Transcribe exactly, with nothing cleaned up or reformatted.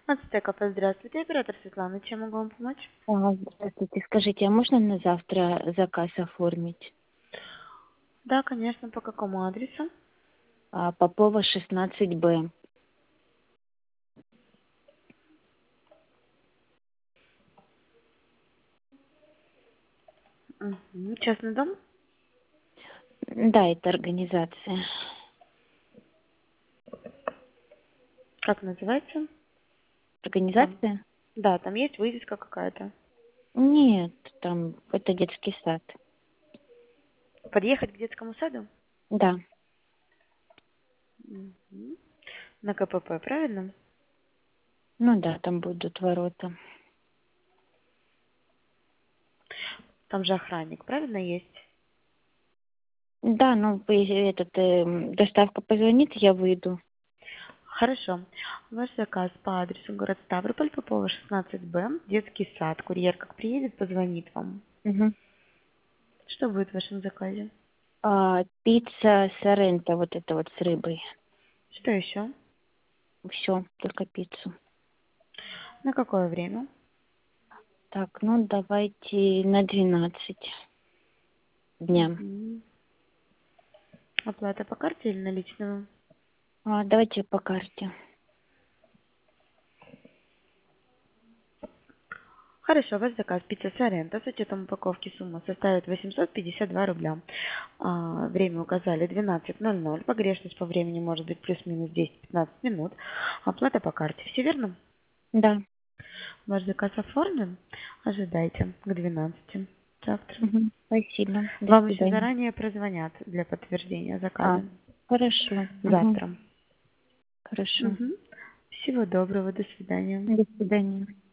Ацтекафе, здравствуйте, оператор Светлана, чем могу вам помочь? А, Здравствуйте. Скажите, а можно на завтра заказ оформить? Да, конечно, по какому адресу? А, Попова, шестнадцать Б. Угу. Частный дом? Да, это организация. Как называется? Там. Организация? Да, там есть вывеска какая-то. Нет, там это детский сад. Подъехать к детскому саду? Да, Угу. На КПП, правильно? ну да, там будут ворота. Там же охранник, правильно, есть? Да, ну по- этот эм, доставка позвонит, я выйду. Хорошо. Ваш заказ по адресу город Ставрополь, Попова, шестнадцать Б, детский сад. Курьер как приедет, позвонит вам. Мгм. Что будет в вашем заказе? А, пицца Соренто, вот это вот с рыбой. Что еще? Все, только пиццу. На какое время? Так, ну давайте на двенадцать дня. Угу. Оплата по карте или наличными? А, давайте по карте. Хорошо, ваш заказ пицца Соренто с учетом упаковки сумма составит восемьсот пятьдесят два рубля. А, время указали двенадцать ноль ноль. Погрешность по времени может быть плюс-минус десять-пятнадцать минут. Оплата по карте. Все верно? Да. Ваш заказ оформлен. Ожидайте к двенадцати завтра. Мгм. Спасибо. До Вам еще свидания. заранее прозвонят для подтверждения А, заказа. хорошо. Мгм. Завтра. Хорошо. Мгм. Всего доброго. До свидания. До свидания.